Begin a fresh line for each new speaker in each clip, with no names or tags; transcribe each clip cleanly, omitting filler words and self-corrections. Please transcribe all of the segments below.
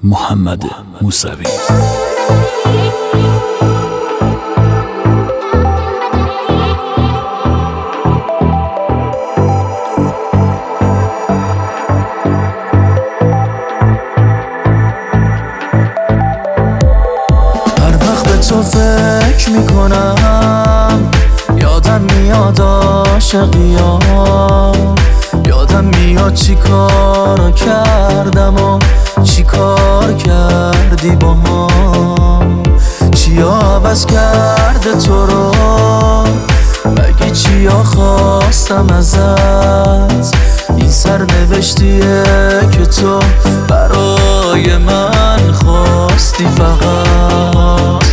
محمد موسوی.
تو فکر میکنم، یادم میاد عاشقیا، یادم میاد چی کار کردم و چی کار کردی با هم، چیا عوض کرده تو رو، مگه چیا خواستم ازت، این سرنوشتیه که تو برای من خواستی فقط.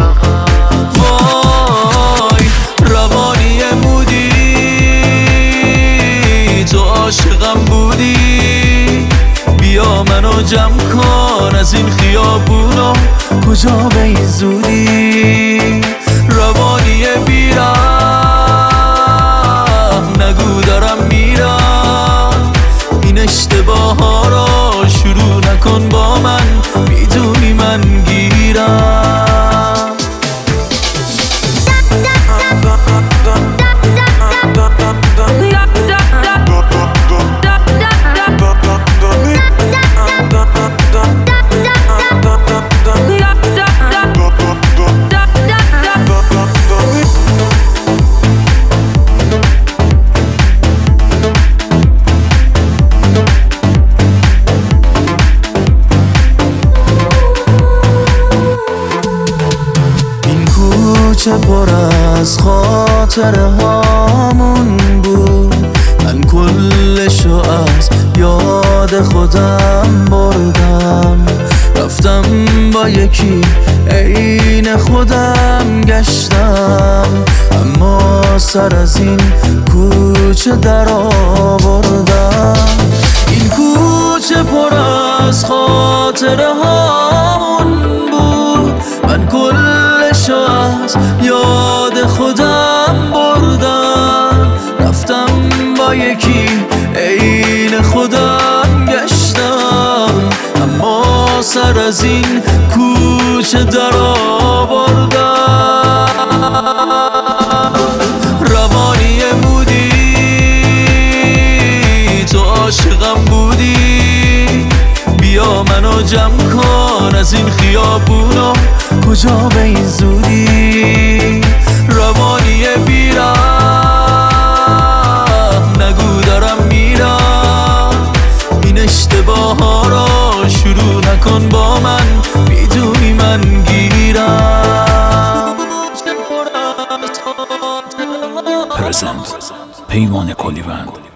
عاشقم بودی، بیا منو جمع کن از این خیابونا، کجا به این زودی، روانی بیرم نگو دارم میرم، این اشتباه ها را شروع نکن با من، میدونی من گیرم. چه پر از خاطره هامون بود، من کلشو از یاد خودم بردم، رفتم با یکی عین خودم گشتم، اما سر از این کوچه در آوردم. این کوچه پر از خاطره هامون بود، من کلشو از یاد خودم بردم، رفتم با یکی عین خودم گشتم، اما سر از این کوچه در آوردم. روانی بودی، تو عاشقم بودی، بیا منو جمع کن از این خیابونا، کجا به این زودی، روانی بیرم نگو دارم میرم، این اشتباه ها را شروع نکن با من، میدونی من گیرم.
پرزنت پیمان کلیوند.